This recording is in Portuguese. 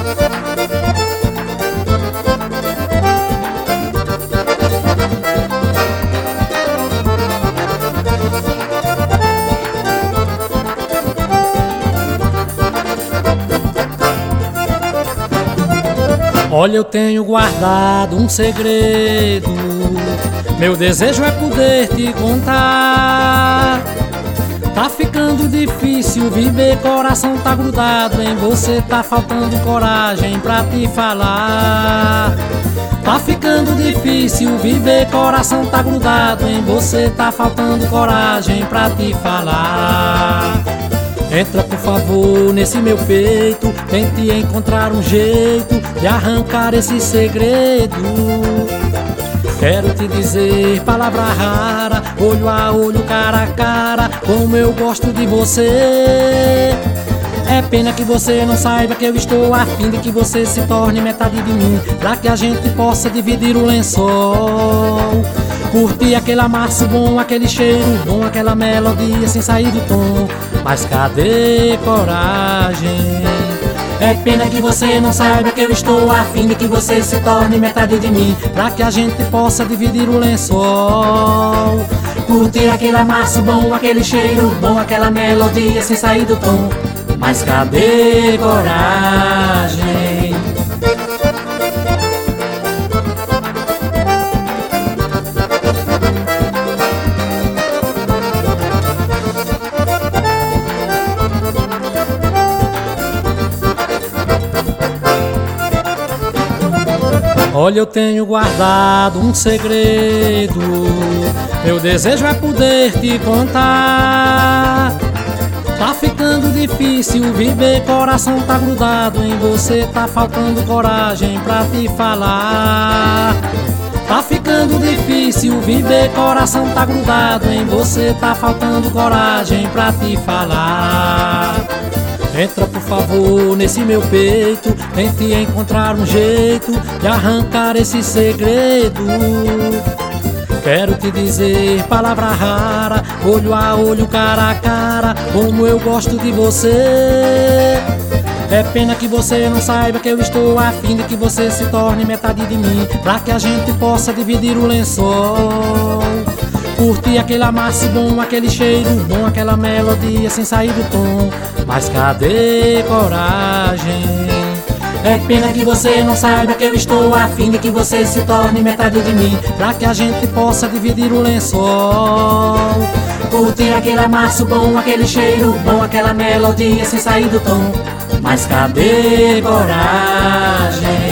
Olha, eu tenho guardado um segredo, meu desejo é poder te contar. Tá ficando difícil viver, coração tá grudado em você, tá faltando coragem pra te falar. Tá ficando difícil viver, coração tá grudado em você, tá faltando coragem pra te falar. Entra por favor nesse meu peito, tente encontrar um jeito de arrancar esse segredo. Quero te dizer palavra rara, olho a olho, cara a cara, como eu gosto de você. É pena que você não saiba que eu estou a fim de que você se torne metade de mim, pra que a gente possa dividir o lençol. Curtir aquele amasso bom, aquele cheiro bom, aquela melodia sem sair do tom. Mas cadê coragem? É pena que você não saiba que eu estou a fim de que você se torne metade de mim, pra que a gente possa dividir o lençol. Curtir aquele amasso bom, aquele cheiro bom, aquela melodia sem sair do tom. Mas cadê coragem? Olha, eu tenho guardado um segredo, meu desejo é poder te contar. Tá ficando difícil viver, coração tá grudado em você, tá faltando coragem pra te falar. Tá ficando difícil viver, coração tá grudado em você, tá faltando coragem pra te falar. Entra por favor nesse meu peito, tente encontrar um jeito de arrancar esse segredo. Quero te dizer palavra rara, olho a olho, cara a cara, como eu gosto de você. É pena que você não saiba que eu estou a fim de que você se torne metade de mim, pra que a gente possa dividir o lençol. Curtir aquele amasso bom, aquele cheiro bom, aquela melodia sem sair do tom. Mas cadê coragem? É pena que você não saiba que eu estou a fim de que você se torne metade de mim, pra que a gente possa dividir o lençol. Curtir aquele amasso bom, aquele cheiro bom, aquela melodia sem sair do tom. Mas cadê coragem?